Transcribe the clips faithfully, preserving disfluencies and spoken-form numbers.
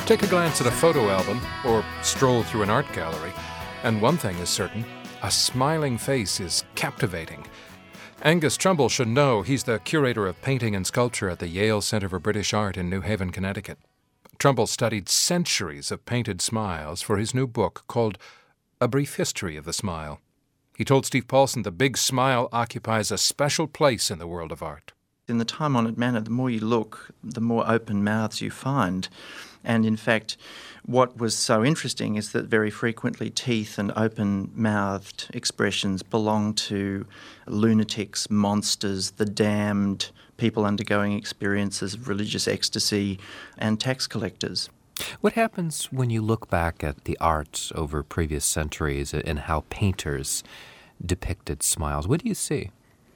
Take a glance at a photo album or stroll through an art gallery, and one thing is certain, a smiling face is captivating. Angus Trumbull should know he's the curator of painting and sculpture at the Yale Center for British Art in New Haven, Connecticut. Trumbull studied centuries of painted smiles for his new book called A Brief History of the Smile. He told Steve Paulson the big smile occupies a special place in the world of art. In the time-honoured manner, the more you look, the more open mouths you find. And in fact, what was so interesting is that very frequently teeth and open-mouthed expressions belong to lunatics, monsters, the damned, people undergoing experiences of religious ecstasy, and tax collectors. What happens when you look back at the arts over previous centuries and how painters depicted smiles? What do you see?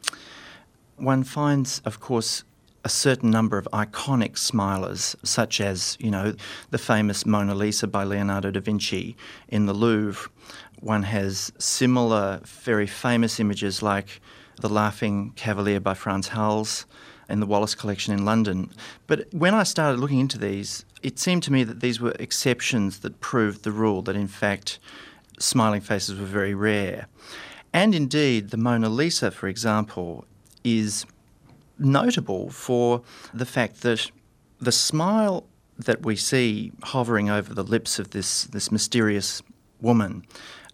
One finds, of course, a certain number of iconic smilers, such as, you know, the famous Mona Lisa by Leonardo da Vinci in the Louvre. One has similar, very famous images like the Laughing Cavalier by Frans Hals in the Wallace Collection in London. But when I started looking into these, it seemed to me that these were exceptions that proved the rule, that in fact smiling faces were very rare. And indeed, the Mona Lisa, for example, is notable for the fact that the smile that we see hovering over the lips of this, this mysterious woman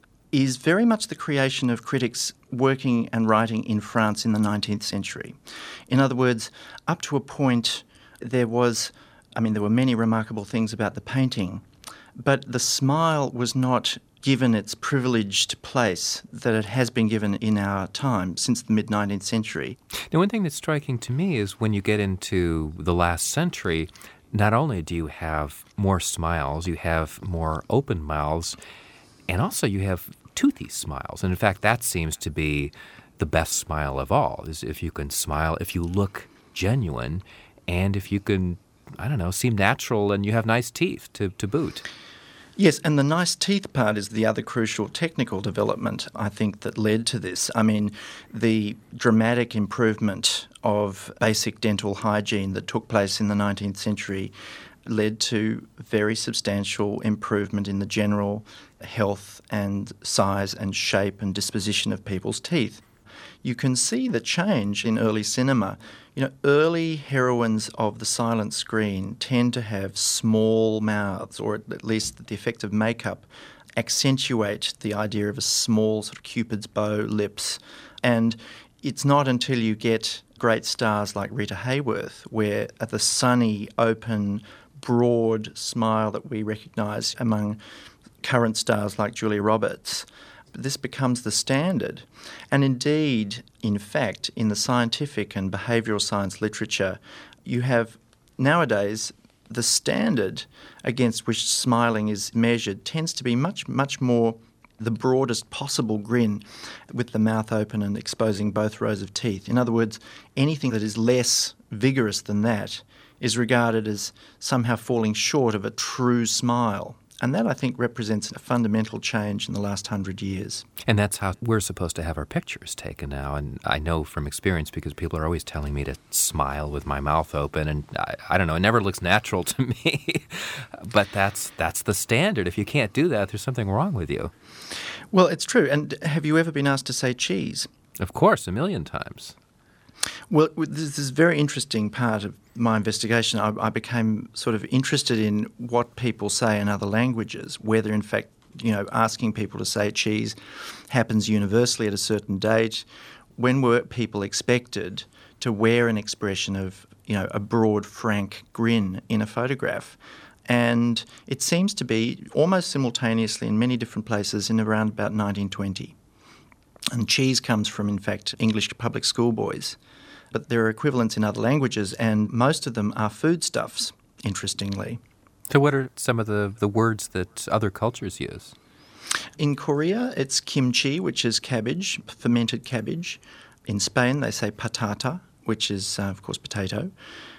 is very much the creation of critics working and writing in France in the nineteenth century. In other words, up to a point there was, I mean, there were many remarkable things about the painting, but the smile was not given its privileged place that it has been given in our time since the mid-nineteenth century. Now, one thing that's striking to me is when you get into the last century, not only do you have more smiles, you have more open mouths, and also you have toothy smiles. And in fact, that seems to be the best smile of all, is if you can smile, if you look genuine, and if you can, I don't know, seem natural and you have nice teeth to, to boot. Yes, and the nice teeth part is the other crucial technical development, I think, that led to this. I mean, the dramatic improvement of basic dental hygiene that took place in the nineteenth century led to very substantial improvement in the general health and size and shape and disposition of people's teeth. You can see the change in early cinema. You know, early heroines of the silent screen tend to have small mouths, or at least the effect of makeup accentuate the idea of a small sort of Cupid's bow lips. And it's not until you get great stars like Rita Hayworth, where the sunny, open, broad smile that we recognise among current stars like Julia Roberts, this becomes the standard. And indeed, in fact, in the scientific and behavioural science literature, you have nowadays the standard against which smiling is measured tends to be much, much more the broadest possible grin with the mouth open and exposing both rows of teeth. In other words, anything that is less vigorous than that is regarded as somehow falling short of a true smile. And that, I think, represents a fundamental change in the last hundred years. And that's how we're supposed to have our pictures taken now. And I know from experience, because people are always telling me to smile with my mouth open. And I, I don't know, it never looks natural to me. But that's that's the standard. If you can't do that, there's something wrong with you. Well, it's true. And have you ever been asked to say cheese? Of course, a million times. Well, this is a very interesting part of my investigation. I, I became sort of interested in what people say in other languages, whether in fact, you know, asking people to say cheese happens universally at a certain date. When were people expected to wear an expression of, you know, a broad, frank grin in a photograph? And it seems to be almost simultaneously in many different places in around about nineteen twenty. And cheese comes from, in fact, English public school boys. But there are equivalents in other languages, and most of them are foodstuffs, interestingly. So what are some of the, the words that other cultures use? In Korea, it's kimchi, which is cabbage, fermented cabbage. In Spain, they say patata, which is, uh, of course, potato.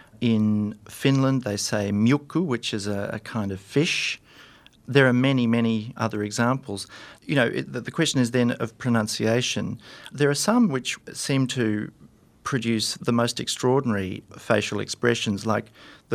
In Finland, they say miukku, which is a, a kind of fish. There are many, many other examples. You know, it, the question is then of pronunciation. There are some which seem to produce the most extraordinary facial expressions, like the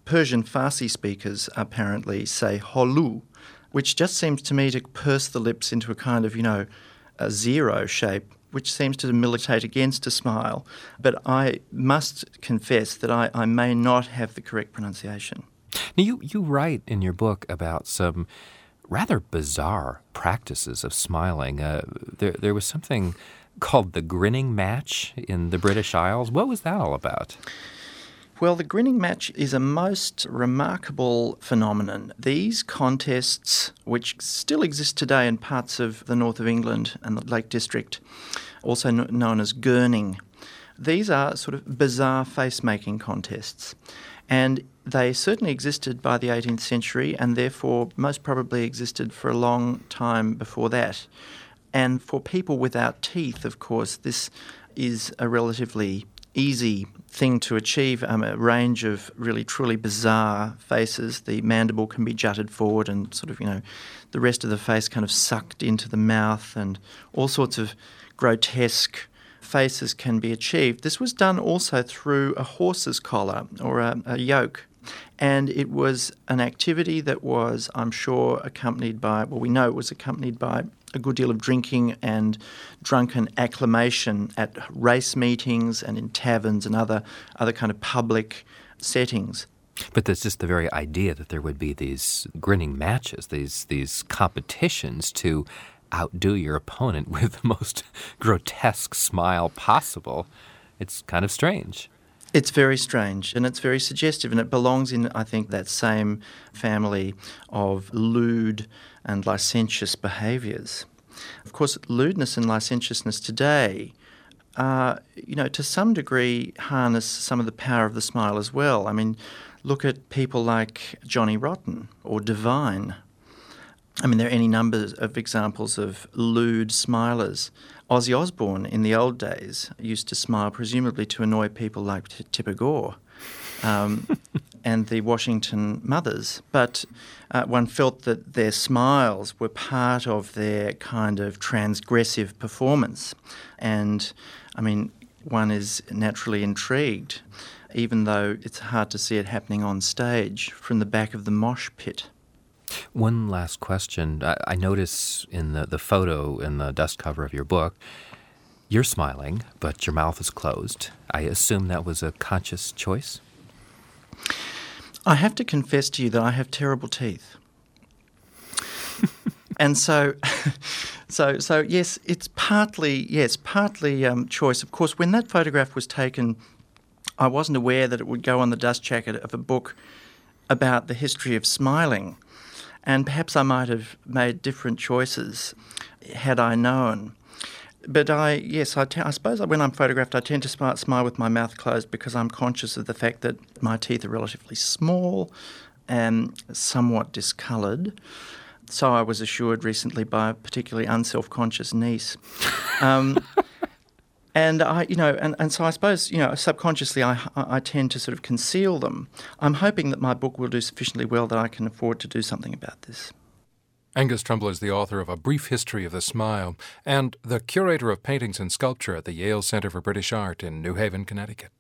Persian Farsi speakers apparently say holu, which just seems to me to purse the lips into a kind of, you know, a zero shape, which seems to militate against a smile. But I must confess that I, I may not have the correct pronunciation. Now, you, you write in your book about some rather bizarre practices of smiling. Uh, there, there was something called the grinning match in the British Isles. What was that all about? Well, the grinning match is a most remarkable phenomenon. These contests, which still exist today in parts of the north of England and the Lake District, also known as gurning, these are sort of bizarre face-making contests. And they certainly existed by the eighteenth century and therefore most probably existed for a long time before that. And for people without teeth, of course, this is a relatively easy thing to achieve, um, a range of really truly bizarre faces. The mandible can be jutted forward and sort of, you know, the rest of the face kind of sucked into the mouth, and all sorts of grotesque faces can be achieved. This was done also through a horse's collar or a, a yoke. And it was an activity that was, I'm sure, accompanied by, well, we know it was accompanied by a good deal of drinking and drunken acclamation at race meetings and in taverns and other other kind of public settings. But there's just the very idea that there would be these grinning matches, these these competitions to outdo your opponent with the most grotesque smile possible. It's kind of strange. It's very strange, and it's very suggestive, and it belongs in, I think, that same family of lewd and licentious behaviours. Of course, lewdness and licentiousness today, uh, you know, to some degree harness some of the power of the smile as well. I mean, look at people like Johnny Rotten or Divine. I mean, there are any numbers of examples of lewd smilers. Ozzy Osbourne in the old days used to smile presumably to annoy people like T- Tipper Gore um, and the Washington Mothers. But uh, one felt that their smiles were part of their kind of transgressive performance. And, I mean, one is naturally intrigued, even though it's hard to see it happening on stage from the back of the mosh pit. One last question. I, I notice in the, the photo in the dust cover of your book, you're smiling, but your mouth is closed. I assume that was a conscious choice? I have to confess to you that I have terrible teeth. And so, so, so yes, it's partly, yes, partly um, choice. Of course, when that photograph was taken, I wasn't aware that it would go on the dust jacket of a book about the history of smiling. And perhaps I might have made different choices had I known. But I, yes, I, te- I suppose when I'm photographed, I tend to smile, smile with my mouth closed because I'm conscious of the fact that my teeth are relatively small and somewhat discoloured. So I was assured recently by a particularly unself-conscious niece. Um, And I, you know, and, and so I suppose, you know, subconsciously I, I tend to sort of conceal them. I'm hoping that my book will do sufficiently well that I can afford to do something about this. Angus Trumbull is the author of A Brief History of the Smile and the curator of paintings and sculpture at the Yale Center for British Art in New Haven, Connecticut.